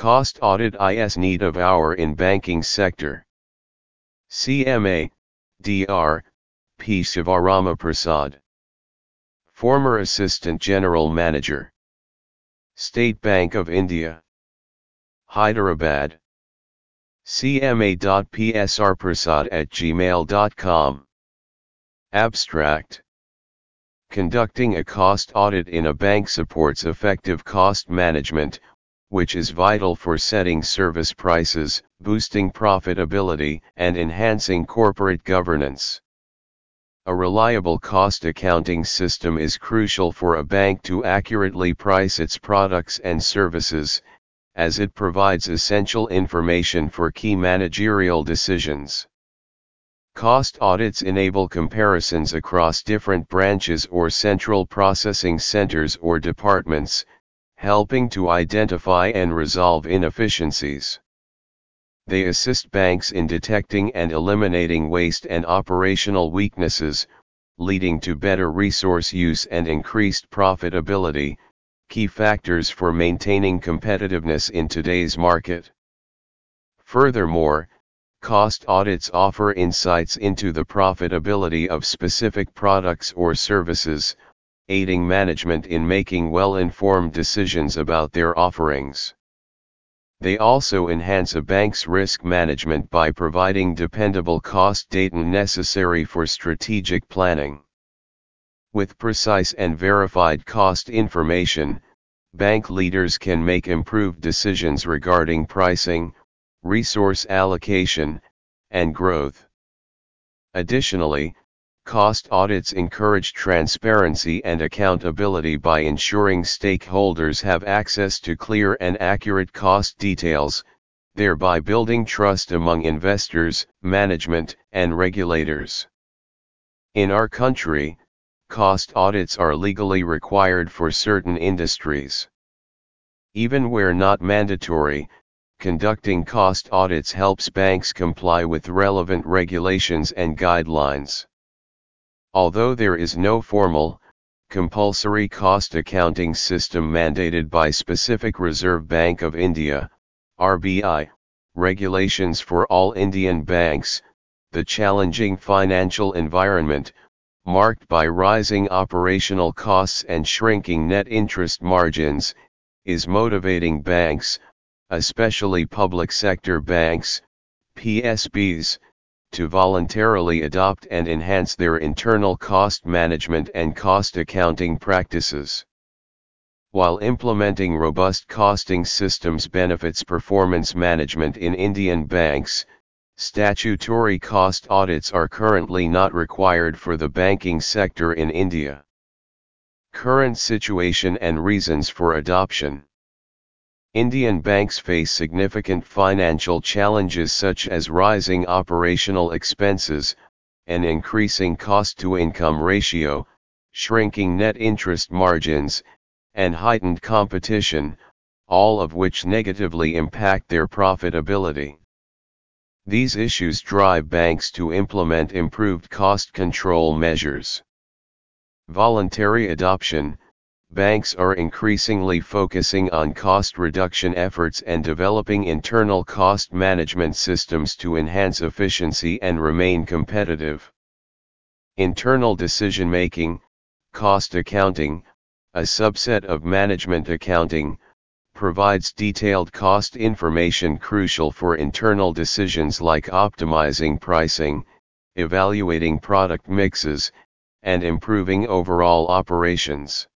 Cost audit is need of hour in banking sector. CMA, Dr. P. Sivarama Prasad. Former Assistant General Manager. State Bank of India. Hyderabad. cma.psrprasad@gmail.com. Abstract. Conducting a cost audit in a bank supports effective cost management, which is vital for setting service prices, boosting profitability, and enhancing corporate governance. A reliable cost accounting system is crucial for a bank to accurately price its products and services, as it provides essential information for key managerial decisions. Cost audits enable comparisons across different branches or central processing centers or departments, helping to identify and resolve inefficiencies. They assist banks in detecting and eliminating waste and operational weaknesses, leading to better resource use and increased profitability, key factors for maintaining competitiveness in today's market. Furthermore, cost audits offer insights into the profitability of specific products or services, aiding management in making well-informed decisions about their offerings. They also enhance a bank's risk management by providing dependable cost data necessary for strategic planning. With precise and verified cost information, bank leaders can make improved decisions regarding pricing, resource allocation, and growth. Additionally, cost audits encourage transparency and accountability by ensuring stakeholders have access to clear and accurate cost details, thereby building trust among investors, management, and regulators. In our country, cost audits are legally required for certain industries. Even where not mandatory, conducting cost audits helps banks comply with relevant regulations and guidelines. Although there is no formal, compulsory cost accounting system mandated by specific Reserve Bank of India, RBI, regulations for all Indian banks, the challenging financial environment, marked by rising operational costs and shrinking net interest margins, is motivating banks, especially public sector banks, PSBs, to voluntarily adopt and enhance their internal cost management and cost accounting practices. While implementing robust costing systems benefits performance management in Indian banks, statutory cost audits are currently not required for the banking sector in India. Current situation and reasons for adoption. Indian banks face significant financial challenges such as rising operational expenses, an increasing cost-to-income ratio, shrinking net interest margins, and heightened competition, all of which negatively impact their profitability. These issues drive banks to implement improved cost control measures. Voluntary adoption. Banks are increasingly focusing on cost reduction efforts and developing internal cost management systems to enhance efficiency and remain competitive. Internal decision-making, cost accounting, a subset of management accounting, provides detailed cost information crucial for internal decisions like optimizing pricing, evaluating product mixes, and improving overall operations.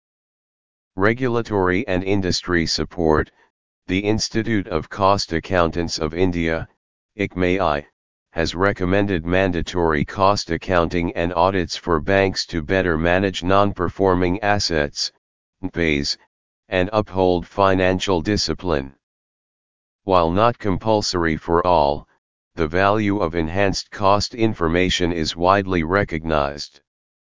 Regulatory and industry support. The Institute of Cost Accountants of India, ICMAI, has recommended mandatory cost accounting and audits for banks to better manage non-performing assets, NPAs, and uphold financial discipline. While not compulsory for all, the value of enhanced cost information is widely recognized.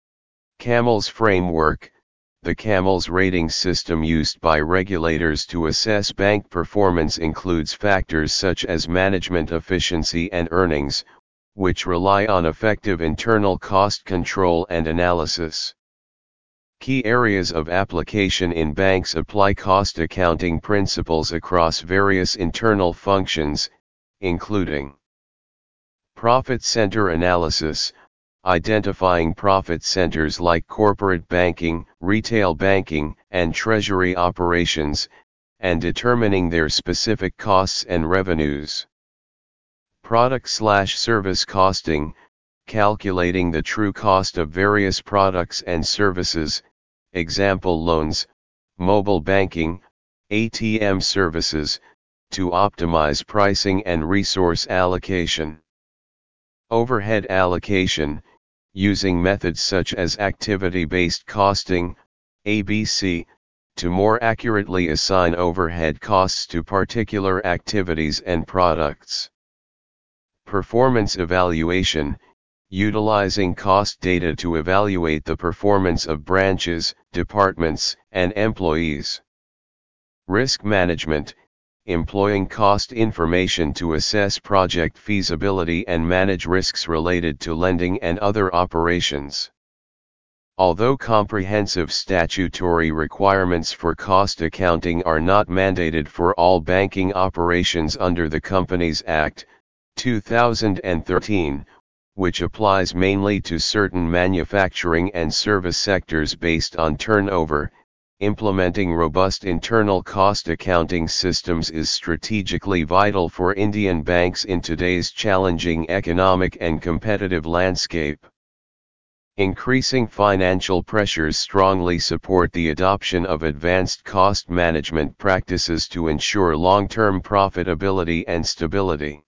CAMELS framework. The CAMELS rating system used by regulators to assess bank performance includes factors such as management efficiency and earnings, which rely on effective internal cost control and analysis. Key areas of application in banks apply cost accounting principles across various internal functions, including profit center analysis, identifying profit centers like corporate banking, retail banking, and treasury operations, and determining their specific costs and revenues. Product/service costing, calculating the true cost of various products and services, example loans, mobile banking, ATM services, to optimize pricing and resource allocation. Overhead allocation, using methods such as activity-based costing, ABC, to more accurately assign overhead costs to particular activities and products. Performance evaluation, utilizing cost data to evaluate the performance of branches, departments, and employees. Risk management, employing cost information to assess project feasibility and manage risks related to lending and other operations. Although comprehensive statutory requirements for cost accounting are not mandated for all banking operations under the Companies Act, 2013, which applies mainly to certain manufacturing and service sectors based on turnover, implementing robust internal cost accounting systems is strategically vital for Indian banks in today's challenging economic and competitive landscape. Increasing financial pressures strongly support the adoption of advanced cost management practices to ensure long-term profitability and stability.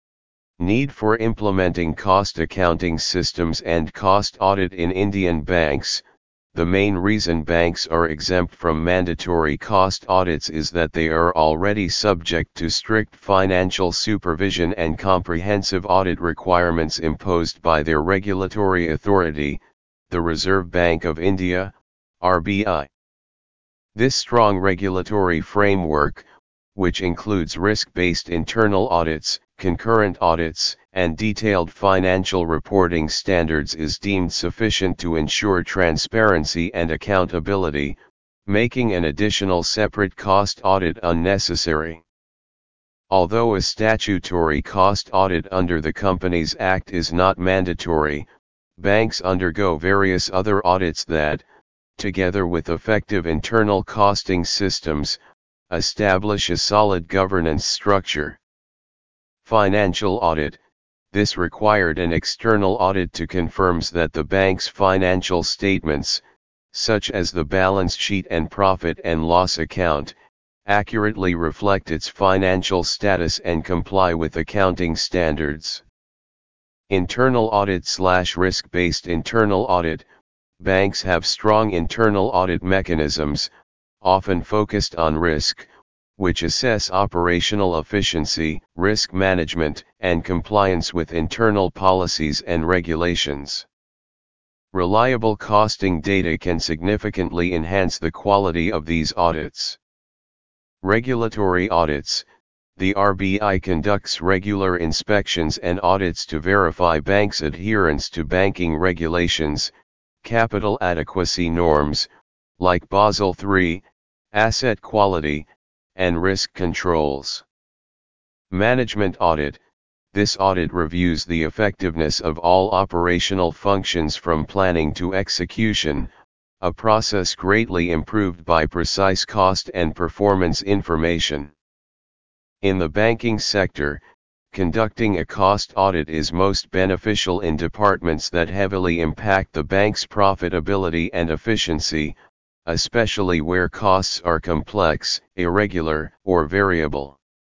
Need for implementing cost accounting systems and cost audit in Indian banks. The main reason banks are exempt from mandatory cost audits is that they are already subject to strict financial supervision and comprehensive audit requirements imposed by their regulatory authority, the Reserve Bank of India, RBI. This strong regulatory framework, which includes risk-based internal audits, concurrent audits, and detailed financial reporting standards, is deemed sufficient to ensure transparency and accountability, making an additional separate cost audit unnecessary. Although a statutory cost audit under the Companies Act is not mandatory, banks undergo various other audits that, together with effective internal costing systems, establish a solid governance structure. Financial audit. This required an external audit to confirm that the bank's financial statements, such as the balance sheet and profit and loss account, accurately reflect its financial status and comply with accounting standards. Internal audit/risk-based internal audit. Banks have strong internal audit mechanisms, often focused on risk, which assess operational efficiency, risk management, and compliance with internal policies and regulations. Reliable costing data can significantly enhance the quality of these audits. Regulatory audits. The RBI conducts regular inspections and audits to verify banks' adherence to banking regulations, capital adequacy norms, like Basel III, asset quality, and risk controls. Management audit. This audit reviews the effectiveness of all operational functions from planning to execution, a process greatly improved by precise cost and performance information. In the banking sector, conducting a cost audit is most beneficial in departments that heavily impact the bank's profitability and efficiency, especially where costs are complex, irregular, or variable.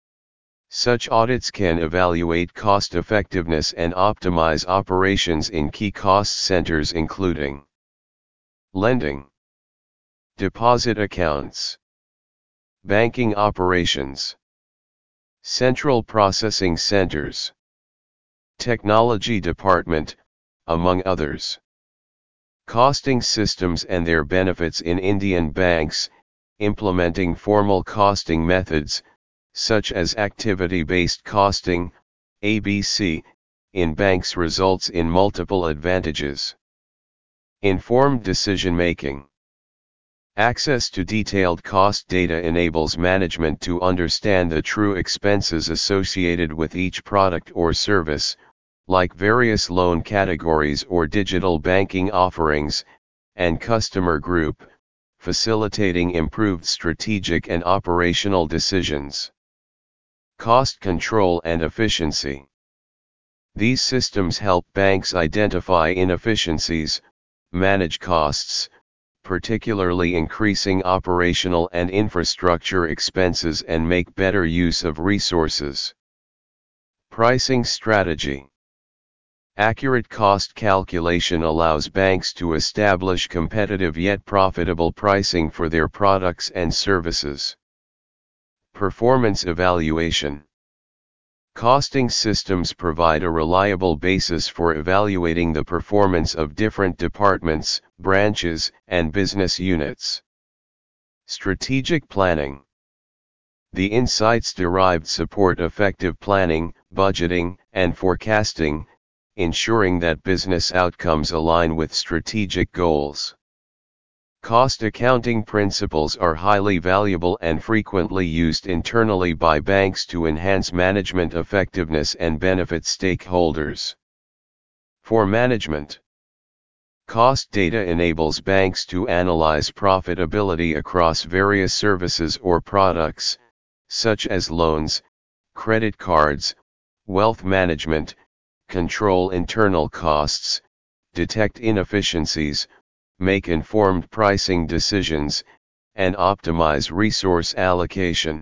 Such audits can evaluate cost effectiveness and optimize operations in key cost centers including lending, deposit accounts, banking operations, central processing centers, technology department, among others. Costing systems and their benefits in Indian banks. Implementing formal costing methods, such as activity-based costing, ABC, in banks results in multiple advantages. Informed decision-making. Access to detailed cost data enables management to understand the true expenses associated with each product or service, like various loan categories or digital banking offerings, and customer group, facilitating improved strategic and operational decisions. Cost control and efficiency. These systems help banks identify inefficiencies, manage costs, particularly increasing operational and infrastructure expenses, and make better use of resources. Pricing strategy. Accurate cost calculation allows banks to establish competitive yet profitable pricing for their products and services. Performance evaluation. Costing systems provide a reliable basis for evaluating the performance of different departments, branches, and business units. Strategic planning. The insights derived support effective planning, budgeting, and forecasting, ensuring that business outcomes align with strategic goals. Cost accounting principles are highly valuable and frequently used internally by banks to enhance management effectiveness and benefit stakeholders. For management, cost data enables banks to analyze profitability across various services or products, such as loans, credit cards, wealth management, control internal costs, detect inefficiencies, make informed pricing decisions, and optimize resource allocation.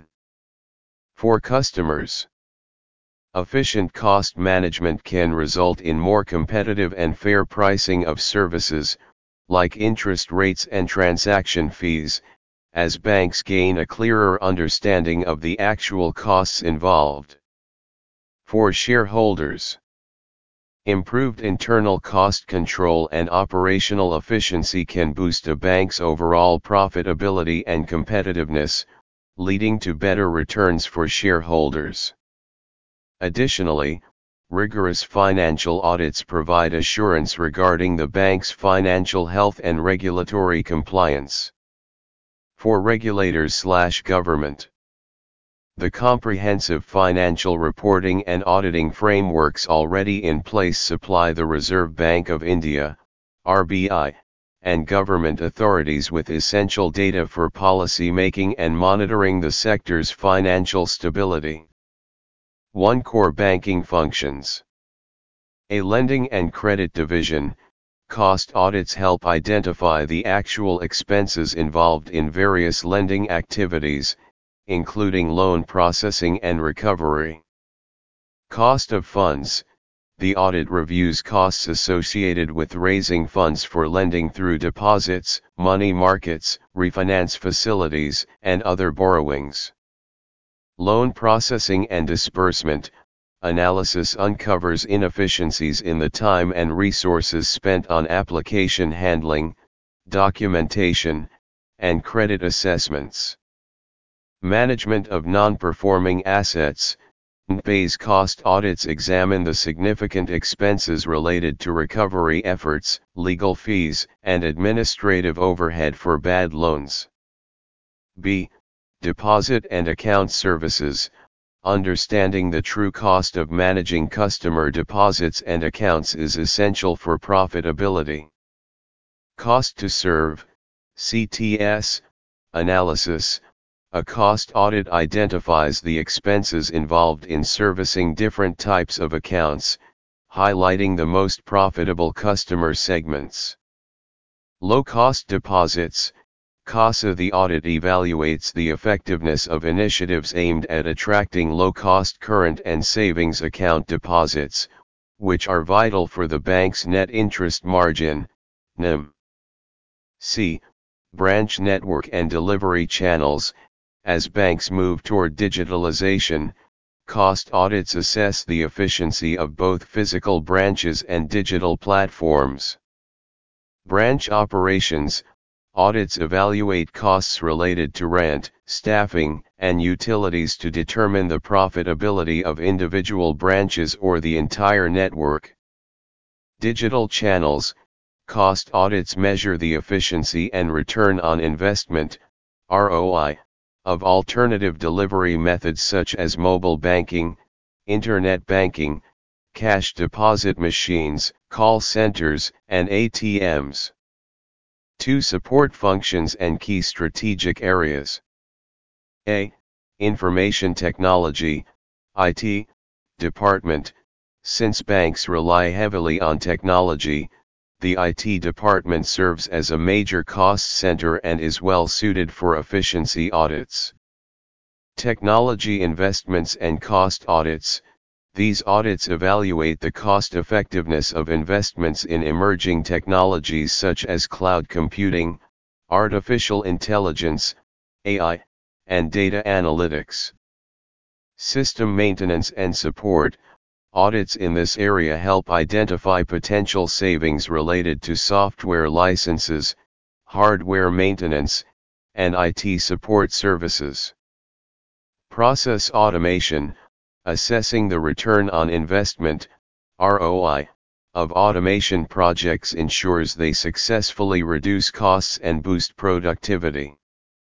For customers, efficient cost management can result in more competitive and fair pricing of services, like interest rates and transaction fees, as banks gain a clearer understanding of the actual costs involved. For shareholders, improved internal cost control and operational efficiency can boost a bank's overall profitability and competitiveness, leading to better returns for shareholders. Additionally, rigorous financial audits provide assurance regarding the bank's financial health and regulatory compliance. For regulators/government, the comprehensive financial reporting and auditing frameworks already in place supply the Reserve Bank of India, RBI, and government authorities with essential data for policy making and monitoring the sector's financial stability. 1. Core banking functions. A lending and credit division. Cost audits help identify the actual expenses involved in various lending activities, including loan processing and recovery. Cost of funds. The audit reviews costs associated with raising funds for lending through deposits, money markets, refinance facilities, and other borrowings. Loan processing and disbursement. Analysis uncovers inefficiencies in the time and resources spent on application handling, documentation, and credit assessments. Management of non-performing assets. NPA's cost audits examine the significant expenses related to recovery efforts, legal fees, and administrative overhead for bad loans. B. Deposit and account services. Understanding the true cost of managing customer deposits and accounts is essential for profitability. Cost to serve, CTS, analysis. A cost audit identifies the expenses involved in servicing different types of accounts, highlighting the most profitable customer segments. Low-cost deposits. CASA. The audit evaluates the effectiveness of initiatives aimed at attracting low-cost current and savings account deposits, which are vital for the bank's net interest margin, NIM. C. Branch network and delivery channels. As banks move toward digitalization, cost audits assess the efficiency of both physical branches and digital platforms. Branch operations. Audits evaluate costs related to rent, staffing, and utilities to determine the profitability of individual branches or the entire network. Digital channels. Cost audits measure the efficiency and return on investment, ROI, of alternative delivery methods such as mobile banking, internet banking, cash deposit machines, call centers, and ATMs. 2. Support functions and key strategic areas. A. Information Technology, IT, department. Since banks rely heavily on technology, the IT department serves as a major cost center and is well suited for efficiency audits. Technology investments and cost audits. These audits evaluate the cost effectiveness of investments in emerging technologies such as cloud computing, artificial intelligence, AI, and data analytics. System maintenance and support. Audits in this area help identify potential savings related to software licenses, hardware maintenance, and IT support services. Process automation. Assessing the return on investment, ROI, of automation projects ensures they successfully reduce costs and boost productivity.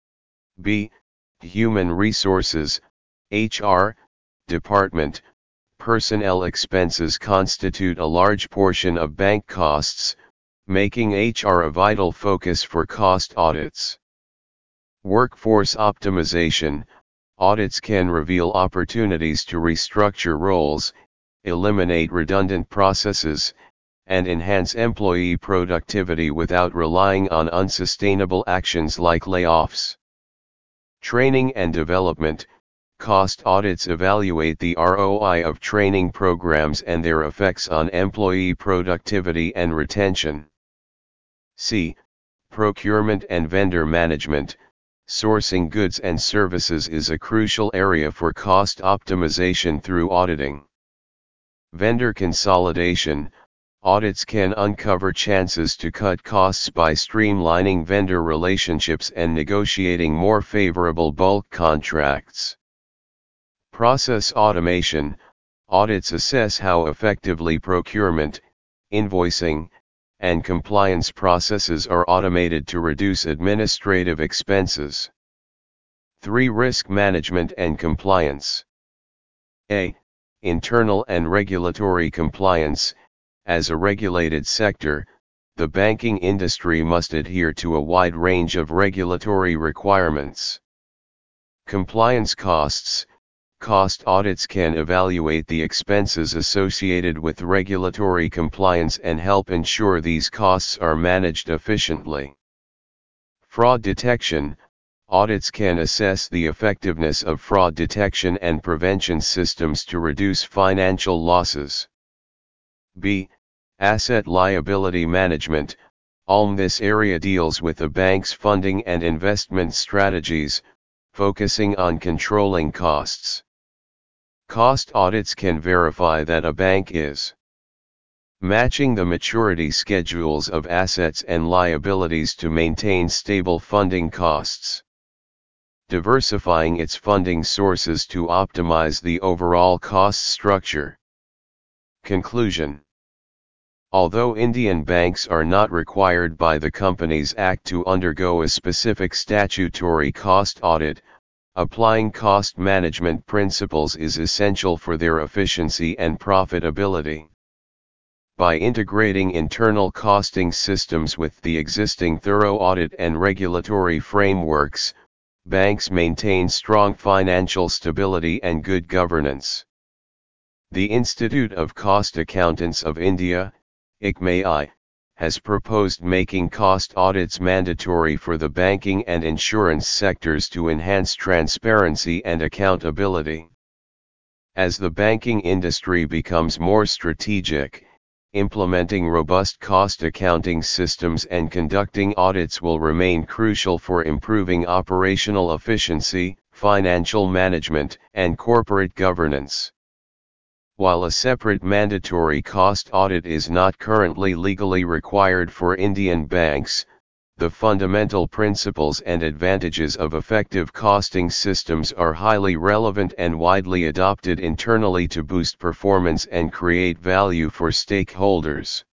B. Human Resources, HR, department. Personnel expenses constitute a large portion of bank costs, making HR a vital focus for cost audits. Workforce optimization. Audits can reveal opportunities to restructure roles, eliminate redundant processes, and enhance employee productivity without relying on unsustainable actions like layoffs. Training and development. Cost audits evaluate the ROI of training programs and their effects on employee productivity and retention. C. Procurement and vendor management. Sourcing goods and services is a crucial area for cost optimization through auditing. Vendor consolidation. Audits can uncover chances to cut costs by streamlining vendor relationships and negotiating more favorable bulk contracts. Process automation. Audits assess how effectively procurement, invoicing, and compliance processes are automated to reduce administrative expenses. 3. Risk management and compliance. A. Internal and regulatory compliance. As a regulated sector, the banking industry must adhere to a wide range of regulatory requirements. Compliance costs. Cost audits can evaluate the expenses associated with regulatory compliance and help ensure these costs are managed efficiently. Fraud detection. Audits can assess the effectiveness of fraud detection and prevention systems to reduce financial losses. B. Asset liability management. This area deals with a bank's funding and investment strategies, focusing on controlling costs. Cost audits can verify that a bank is matching the maturity schedules of assets and liabilities to maintain stable funding costs, diversifying its funding sources to optimize the overall cost structure. Conclusion. Although Indian banks are not required by the Companies Act to undergo a specific statutory cost audit, applying cost management principles is essential for their efficiency and profitability. By integrating internal costing systems with the existing thorough audit and regulatory frameworks, banks maintain strong financial stability and good governance. The Institute of Cost Accountants of India, ICMAI, has proposed making cost audits mandatory for the banking and insurance sectors to enhance transparency and accountability. As the banking industry becomes more strategic, implementing robust cost accounting systems and conducting audits will remain crucial for improving operational efficiency, financial management, and corporate governance. While a separate mandatory cost audit is not currently legally required for Indian banks, the fundamental principles and advantages of effective costing systems are highly relevant and widely adopted internally to boost performance and create value for stakeholders.